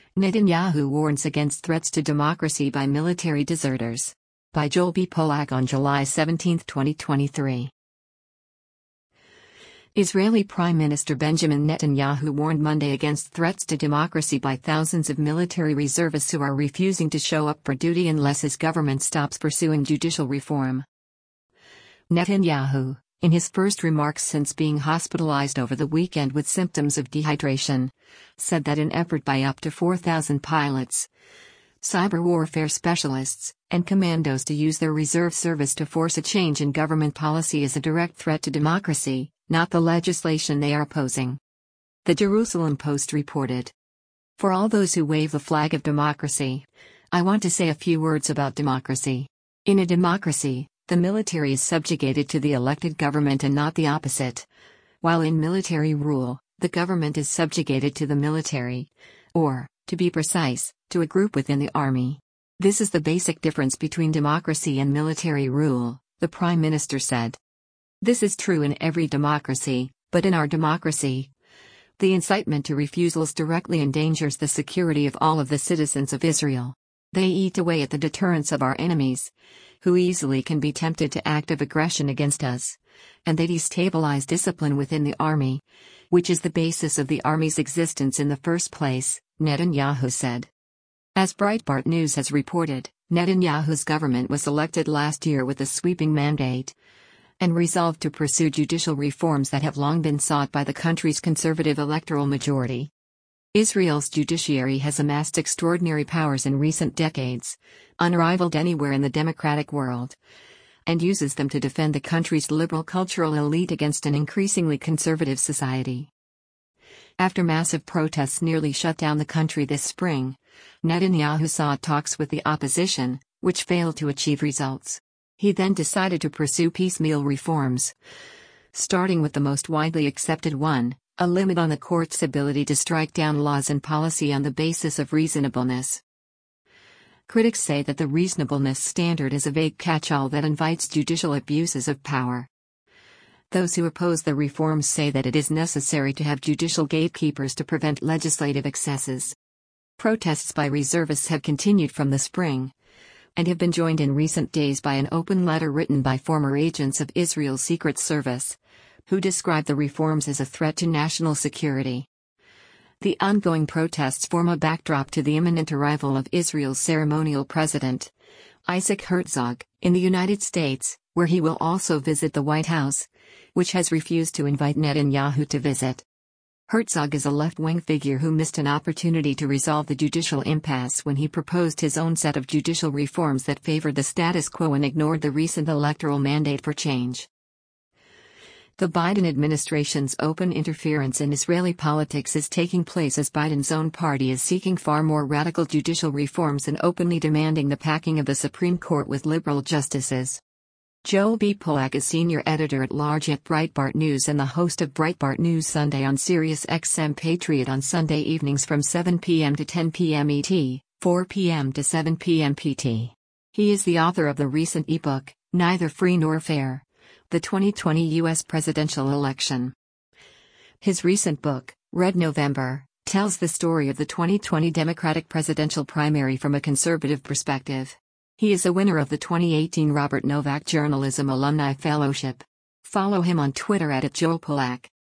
Netanyahu warns against threats to democracy by military deserters. By Joel B. Polak on July 17, 2023. Israeli Prime Minister Benjamin Netanyahu warned Monday against threats to democracy by thousands of military reservists who are refusing to show up for duty unless his government stops pursuing judicial reform. Netanyahu, in his first remarks since being hospitalized over the weekend with symptoms of dehydration, said that an effort by up to 4,000 pilots, cyber warfare specialists, and commandos to use their reserve service to force a change in government policy is a direct threat to democracy, not the legislation they are opposing. The Jerusalem Post reported. For all those who wave the flag of democracy, I want to say a few words about democracy. In a democracy, the military is subjugated to the elected government and not the opposite. While in military rule, the government is subjugated to the military, or, to be precise, to a group within the army. This is the basic difference between democracy and military rule, the Prime Minister said. This is true in every democracy, but in our democracy, the incitement to refusals directly endangers the security of all of the citizens of Israel. They eat away at the deterrence of our enemies, who easily can be tempted to active aggression against us, and they destabilize discipline within the army, which is the basis of the army's existence in the first place, Netanyahu said. As Breitbart News has reported, Netanyahu's government was elected last year with a sweeping mandate and resolved to pursue judicial reforms that have long been sought by the country's conservative electoral majority. Israel's judiciary has amassed extraordinary powers in recent decades, unrivaled anywhere in the democratic world, and uses them to defend the country's liberal cultural elite against an increasingly conservative society. After massive protests nearly shut down the country this spring, Netanyahu sought talks with the opposition, which failed to achieve results. He then decided to pursue piecemeal reforms, starting with the most widely accepted one, a limit on the court's ability to strike down laws and policy on the basis of reasonableness. Critics say that the reasonableness standard is a vague catch-all that invites judicial abuses of power. Those who oppose the reforms say that it is necessary to have judicial gatekeepers to prevent legislative excesses. Protests by reservists have continued from the spring, and have been joined in recent days by an open letter written by former agents of Israel's Secret Service, who describe the reforms as a threat to national security. The ongoing protests form a backdrop to the imminent arrival of Israel's ceremonial president, Isaac Herzog, in the United States, where he will also visit the White House, which has refused to invite Netanyahu to visit. Herzog is a left-wing figure who missed an opportunity to resolve the judicial impasse when he proposed his own set of judicial reforms that favored the status quo and ignored the recent electoral mandate for change. The Biden administration's open interference in Israeli politics is taking place as Biden's own party is seeking far more radical judicial reforms and openly demanding the packing of the Supreme Court with liberal justices. Joel B. Polak is senior editor-at-large at Breitbart News and the host of Breitbart News Sunday on Sirius XM Patriot on Sunday evenings from 7 p.m. to 10 p.m. ET, 4 p.m. to 7 p.m. PT. He is the author of the recent ebook, Neither Free Nor Fair: The 2020 U.S. Presidential Election. His recent book, Red November, tells the story of the 2020 Democratic presidential primary from a conservative perspective. He is a winner of the 2018 Robert Novak Journalism Alumni Fellowship. Follow him on Twitter @JoelPolak.